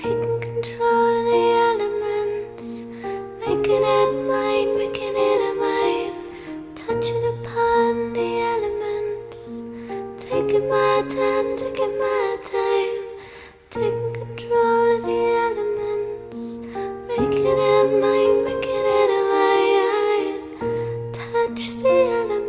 taking control of the elements, making it mine, making it a mine, touching upon the elements, taking my time, taking my time, taking control of the elements, making it mine, making it a mine, touch the elements.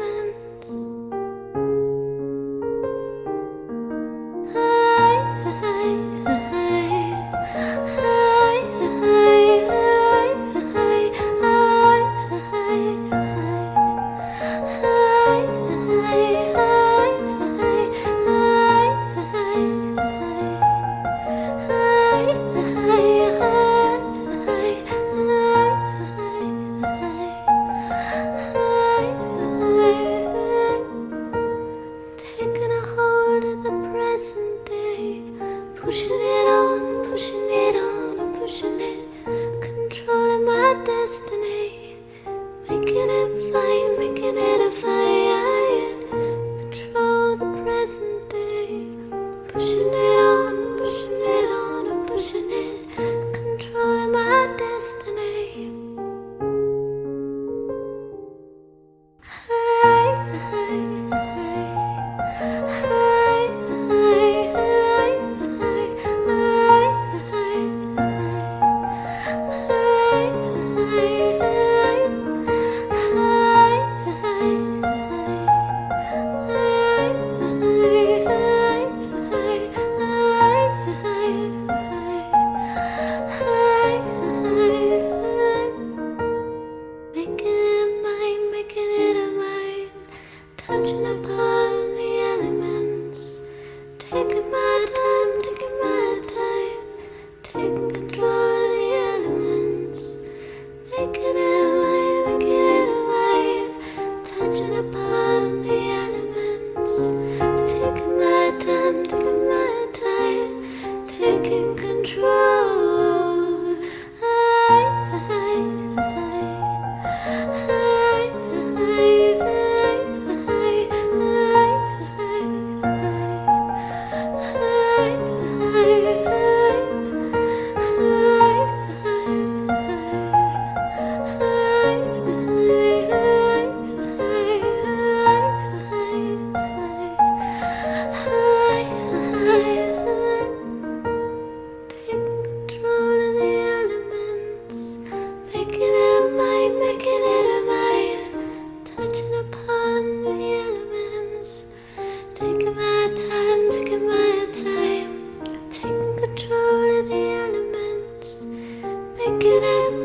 Taking a hold of the present day, pushing it on, pushing it on, and pushing it, controlling my destiny, making it fine, making it a fine, control the present day, pushing it on, pushing it on, and pushing it, controlling my destiny. Touching upon the elements, taking my time, taking my time, taking control of the elements, making it mine, making it a mine, touching upon the elements, taking my time, taking control. Taking my time, taking my time, taking control of the elements, making it